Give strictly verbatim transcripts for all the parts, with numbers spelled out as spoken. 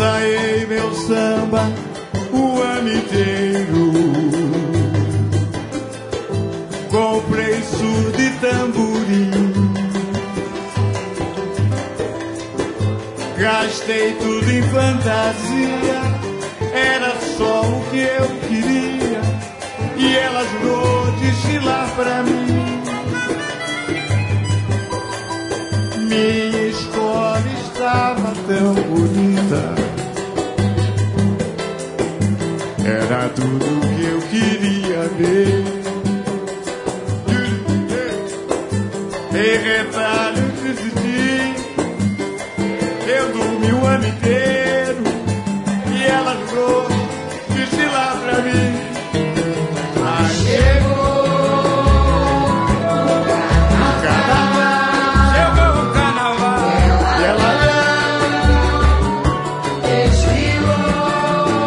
ensaiei meu samba o ano inteiro. Comprei surdo e tamborim, gastei tudo em fantasia, era só o que eu queria, e ela jurou desfilar pra mim. Minha escola estava tão bonita, era tudo que eu queria ver. Em retalhos decidi, eu dormi o ano inteiro, e ela jurou desfilar pra mim. Mas chegou o carnaval, chegou o carnaval, e ela não desfilou.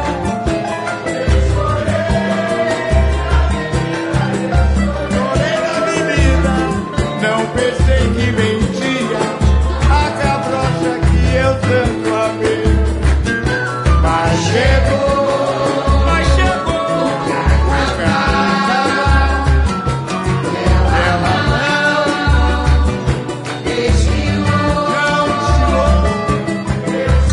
Chorei na menina, não pensei que mentia a cabrocha que eu tanto amei. Mas chegou, mas chegou o carnaval, ela não desfilou, não desfilou. Eu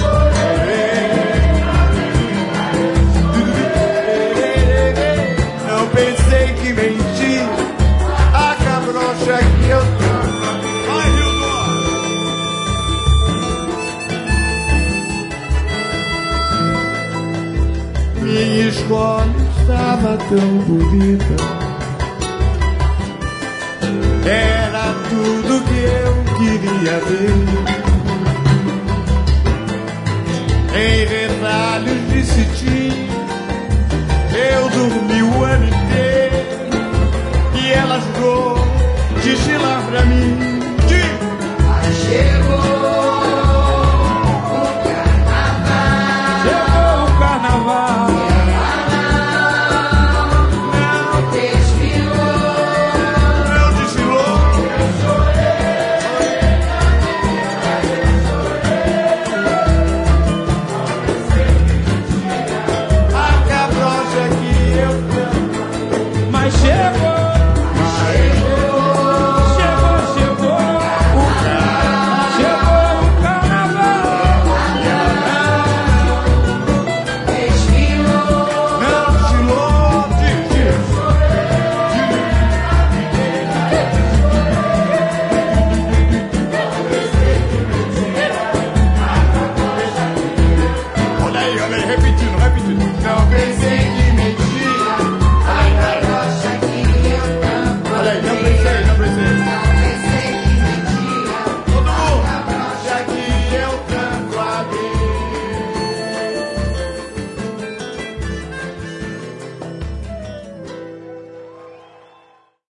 chorei, não pensei que mentia a cabrocha que eu tanto amei. Vai, Hilton! Minha escola estava tão bonita, era tudo que eu queria ver. Em retalhos de cetim, eu dormi o ano inteiro, e ela jurou desfilar pra mim.